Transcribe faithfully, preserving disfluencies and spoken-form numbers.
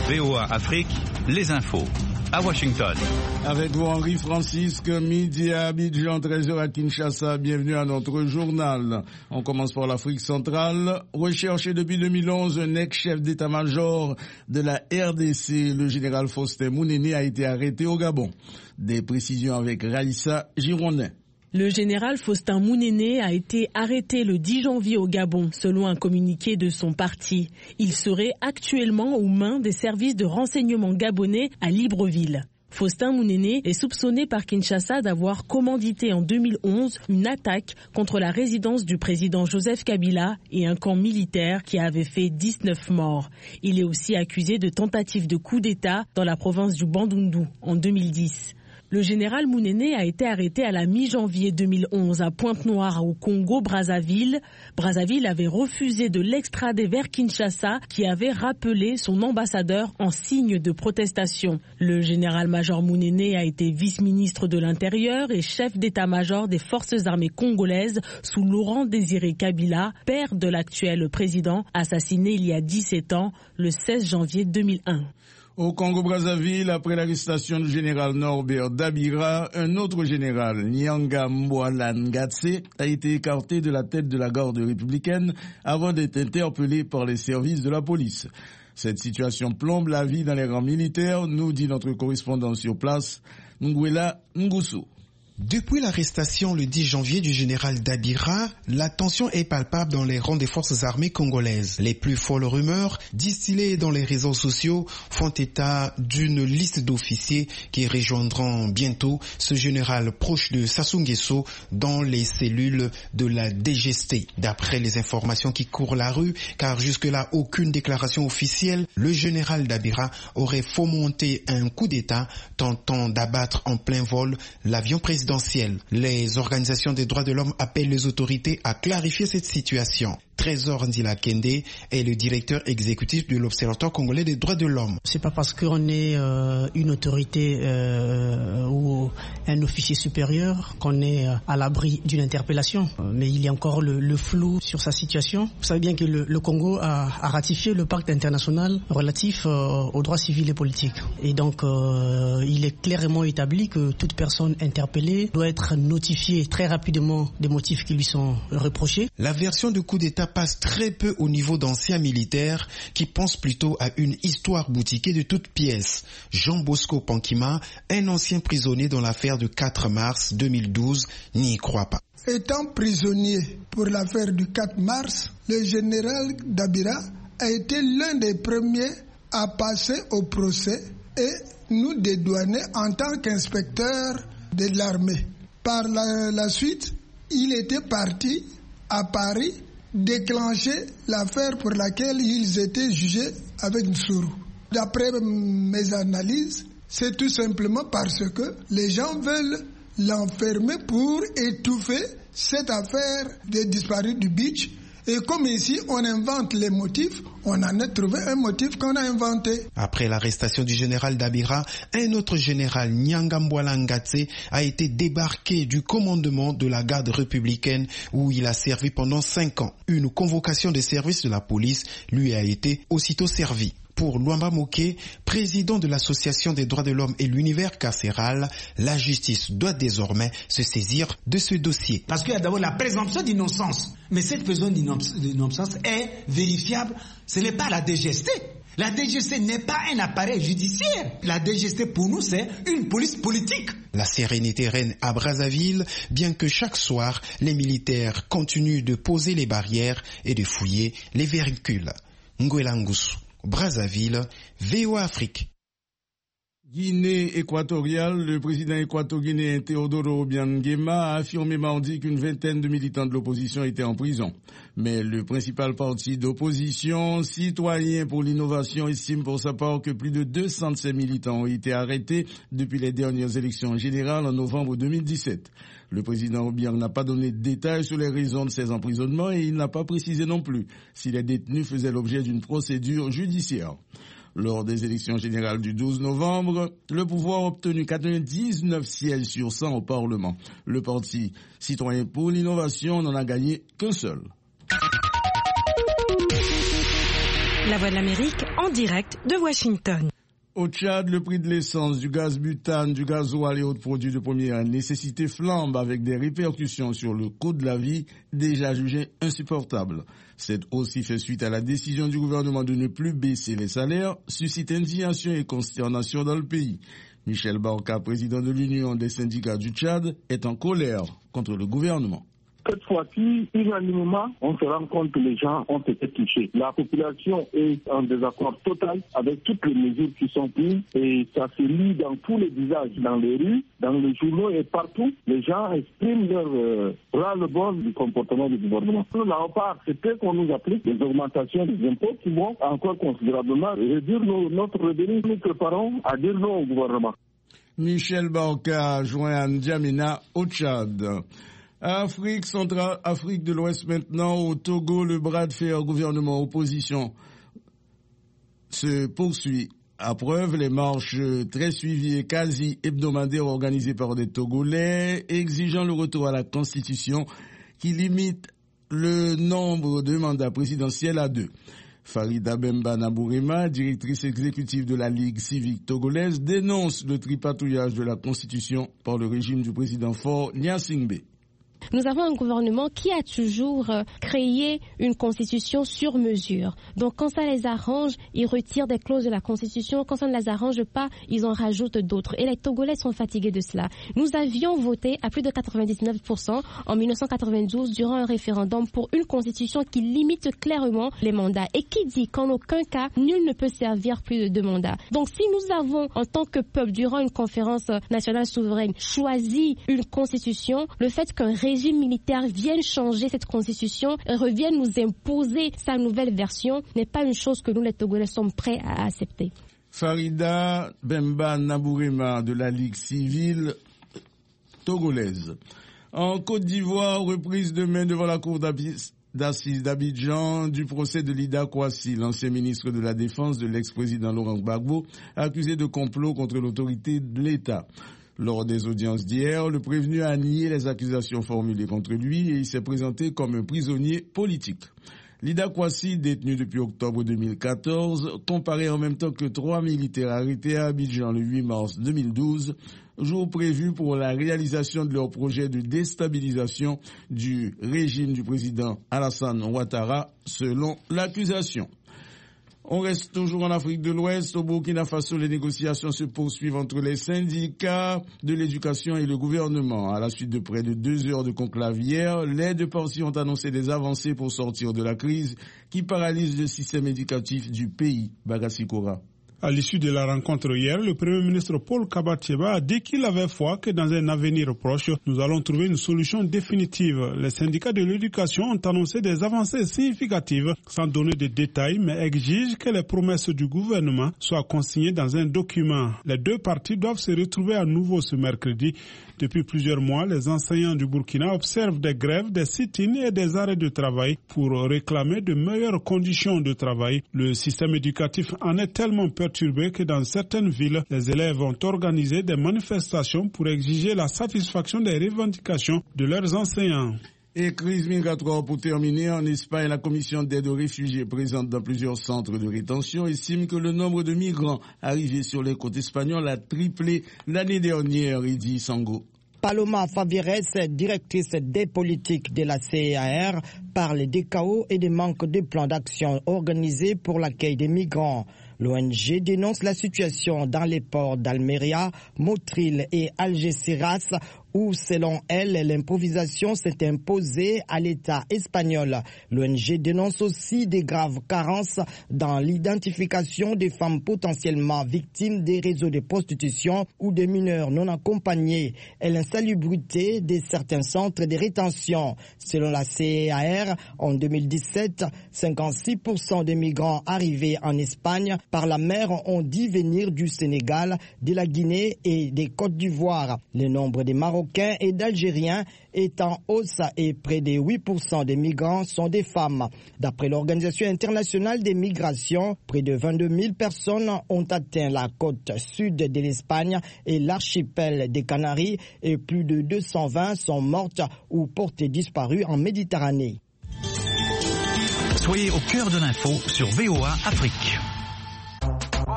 V O A Afrique, les infos. À Washington. Avec vous, Henri Francisque, midi à Abidjan, treize heures à Kinshasa. Bienvenue à notre journal. On commence par l'Afrique centrale. Recherché depuis deux mille onze, un ex-chef d'état-major de la R D C, le général Faustin Mounéné, a été arrêté au Gabon. Des précisions avec Raïssa Girondin. Le général Faustin Mounéné a été arrêté le dix janvier au Gabon, selon un communiqué de son parti. Il serait actuellement aux mains des services de renseignement gabonais à Libreville. Faustin Mounéné est soupçonné par Kinshasa d'avoir commandité en deux mille onze une attaque contre la résidence du président Joseph Kabila et un camp militaire qui avait fait dix-neuf morts. Il est aussi accusé de tentative de coup d'État dans la province du Bandundu en deux mille dix. Le général Mounéné a été arrêté à la mi-janvier deux mille onze à Pointe-Noire au Congo-Brazzaville. Brazzaville avait refusé de l'extrader vers Kinshasa qui avait rappelé son ambassadeur en signe de protestation. Le général-major Mounéné a été vice-ministre de l'Intérieur et chef d'état-major des forces armées congolaises sous Laurent Désiré Kabila, père de l'actuel président, assassiné il y a dix-sept ans, le seize janvier deux mille un. Au Congo-Brazzaville, après l'arrestation du général Norbert Dabira, un autre général, Nyanga Mbwala Ngatse, a été écarté de la tête de la garde républicaine avant d'être interpellé par les services de la police. Cette situation plombe la vie dans les rangs militaires, nous dit notre correspondant sur place, Nguela Ngusu. Depuis l'arrestation le dix janvier du général Dabira, la tension est palpable dans les rangs des forces armées congolaises. Les plus folles rumeurs, distillées dans les réseaux sociaux, font état d'une liste d'officiers qui rejoindront bientôt ce général proche de Sassou Nguesso dans les cellules de la D G S T. D'après les informations qui courent la rue, car jusque-là aucune déclaration officielle, le général Dabira aurait fomenté un coup d'État tentant d'abattre en plein vol l'avion présidentiel. Les organisations des droits de l'homme appellent les autorités à clarifier cette situation. Trésor Ndila Kende est le directeur exécutif de l'Observatoire congolais des droits de l'homme. C'est pas parce qu'on est euh, une autorité euh, ou un officier supérieur qu'on est euh, à l'abri d'une interpellation. Mais il y a encore le, le flou sur sa situation. Vous savez bien que le, le Congo a, a ratifié le pacte international relatif euh, aux droits civils et politiques. Et donc, euh, il est clairement établi que toute personne interpellée doit être notifiée très rapidement des motifs qui lui sont reprochés. La version de coup d'État passe très peu au niveau d'anciens militaires qui pensent plutôt à une histoire boutiquée de toutes pièces. Jean Bosco Pankima, un ancien prisonnier dans l'affaire du quatre mars deux mille douze, n'y croit pas. Étant prisonnier pour l'affaire du quatre mars, le général Dabira a été l'un des premiers à passer au procès et nous dédouaner en tant qu'inspecteur de l'armée. Par la, la suite, il était parti à Paris déclencher l'affaire pour laquelle ils étaient jugés avec Nsuru. D'après mes analyses, c'est tout simplement parce que les gens veulent l'enfermer pour étouffer cette affaire des disparus du beach. Et comme ici, on invente les motifs, on en a trouvé un motif qu'on a inventé. Après l'arrestation du général Dabira, un autre général, Nyanga Mbwala Ngatse, a été débarqué du commandement de la garde républicaine où il a servi pendant cinq ans. Une convocation des services de la police lui a été aussitôt servie. Pour Luamba Moké, président de l'Association des droits de l'homme et l'univers carcéral, la justice doit désormais se saisir de ce dossier. Parce qu'il y a d'abord la présomption d'innocence. Mais cette présomption d'innocence est vérifiable. Ce n'est pas la D G S T. La D G S T n'est pas un appareil judiciaire. La D G S T pour nous c'est une police politique. La sérénité règne à Brazzaville, bien que chaque soir, les militaires continuent de poser les barrières et de fouiller les véhicules. Nguela Ngusu, Brazzaville, V O A Afrique. Guinée équatoriale, le président équato-guinéen Teodoro Obiang-Nguema a affirmé mardi qu'une vingtaine de militants de l'opposition étaient en prison. Mais le principal parti d'opposition, Citoyens pour l'innovation, estime pour sa part que plus de deux cents de ces militants ont été arrêtés depuis les dernières élections générales en novembre deux mille dix-sept. Le président Obiang n'a pas donné de détails sur les raisons de ces emprisonnements et il n'a pas précisé non plus si les détenus faisaient l'objet d'une procédure judiciaire. Lors des élections générales du douze novembre, le pouvoir a obtenu quatre-vingt-dix-neuf sièges sur cent au Parlement. Le parti Citoyen pour l'innovation n'en a gagné qu'un seul. La Voix de l'Amérique en direct de Washington. Au Tchad, le prix de l'essence, du gaz butane, du gasoil et autres produits de première nécessité flambe avec des répercussions sur le coût de la vie déjà jugé insupportable. Cette hausse fait suite à la décision du gouvernement de ne plus baisser les salaires, suscite indignation et consternation dans le pays. Michel Barka, président de l'Union des syndicats du Tchad, est en colère contre le gouvernement. Cette fois-ci, unanimement, on se rend compte que les gens ont été touchés. La population est en désaccord total avec toutes les mesures qui sont prises et ça se lit dans tous les visages, dans les rues, dans les journaux et partout. Les gens expriment leur euh, ras-le-bol du comportement du gouvernement. Nous n'avons pas accepté qu'on nous applique des augmentations des impôts qui vont encore considérablement réduire nos, notre revenu. Nous préparons à dire non au gouvernement. Michel Barka joint à N'Djamena au Tchad. Afrique centrale, Afrique de l'Ouest maintenant, au Togo, le bras de fer gouvernement-opposition se poursuit. À preuve, les marches très suivies et quasi hebdomadaires organisées par des Togolais exigeant le retour à la Constitution qui limite le nombre de mandats présidentiels à deux. Farida Bemba Nabourema, directrice exécutive de la Ligue civique togolaise, dénonce le tripatouillage de la Constitution par le régime du président Faure Gnassingbé. Nous avons un gouvernement qui a toujours créé une constitution sur mesure. Donc quand ça les arrange, ils retirent des clauses de la constitution. Quand ça ne les arrange pas, ils en rajoutent d'autres. Et les Togolais sont fatigués de cela. Nous avions voté à plus de quatre-vingt-dix-neuf pour cent en mille neuf cent quatre-vingt-douze durant un référendum pour une constitution qui limite clairement les mandats et qui dit qu'en aucun cas, nul ne peut servir plus de deux mandats. Donc si nous avons, en tant que peuple, durant une conférence nationale souveraine, choisi une constitution, le fait qu'un régime militaire vienne changer cette constitution et revienne nous imposer sa nouvelle version n'est pas une chose que nous les Togolais sommes prêts à accepter. Farida Bemba Nabourema de la Ligue civile togolaise. En Côte d'Ivoire, reprise demain devant la cour d'assises d'Abidjan du procès de Lida Kwasi, l'ancien ministre de la Défense de l'ex-président Laurent Gbagbo, accusé de complot contre l'autorité de l'État. Lors des audiences d'hier, le prévenu a nié les accusations formulées contre lui et il s'est présenté comme un prisonnier politique. Lida Kwasi, détenu depuis octobre deux mille quatorze, comparaît en même temps que trois militaires arrêtés à Abidjan le huit mars deux mille douze, jour prévu pour la réalisation de leur projet de déstabilisation du régime du président Alassane Ouattara, selon l'accusation. On reste toujours en Afrique de l'Ouest. Au Burkina Faso, les négociations se poursuivent entre les syndicats de l'éducation et le gouvernement. À la suite de près de deux heures de conclave hier, les deux parties ont annoncé des avancées pour sortir de la crise qui paralyse le système éducatif du pays. Bagassi Kora. À l'issue de la rencontre hier, le Premier ministre Paul Kabatcheba a dit qu'il avait foi que dans un avenir proche, nous allons trouver une solution définitive. Les syndicats de l'éducation ont annoncé des avancées significatives sans donner de détails, mais exigent que les promesses du gouvernement soient consignées dans un document. Les deux parties doivent se retrouver à nouveau ce mercredi. Depuis plusieurs mois, les enseignants du Burkina observent des grèves, des sit-ins et des arrêts de travail pour réclamer de meilleures conditions de travail. Le système éducatif en est tellement perturbé que dans certaines villes, les élèves ont organisé des manifestations pour exiger la satisfaction des revendications de leurs enseignants. Et crise migratoire pour terminer, en Espagne, la commission d'aide aux réfugiés présente dans plusieurs centres de rétention estime que le nombre de migrants arrivés sur les côtes espagnoles a triplé l'année dernière, Idi Sango. Paloma Favieres, directrice des politiques de la C A R, parle des chaos et des manques de plans d'action organisés pour l'accueil des migrants. L'O N G dénonce la situation dans les ports d'Almeria, Motril et Algeciras, où, selon elle, l'improvisation s'est imposée à l'État espagnol. L'O N G dénonce aussi des graves carences dans l'identification des femmes potentiellement victimes des réseaux de prostitution ou des mineurs non accompagnés et l'insalubrité de certains centres de rétention. Selon la C A R, en deux mille dix-sept, cinquante-six pour cent des migrants arrivés en Espagne par la mer ont dû venir du Sénégal, de la Guinée et des Côtes d'Ivoire. Le nombre des Marocains et d'Algériens est en hausse et près de huit pour cent des migrants sont des femmes. D'après l'Organisation internationale des migrations, près de vingt-deux mille personnes ont atteint la côte sud de l'Espagne et l'archipel des Canaries et plus de deux cent vingt sont mortes ou portées disparues en Méditerranée. Soyez au cœur de l'info sur V O A Afrique.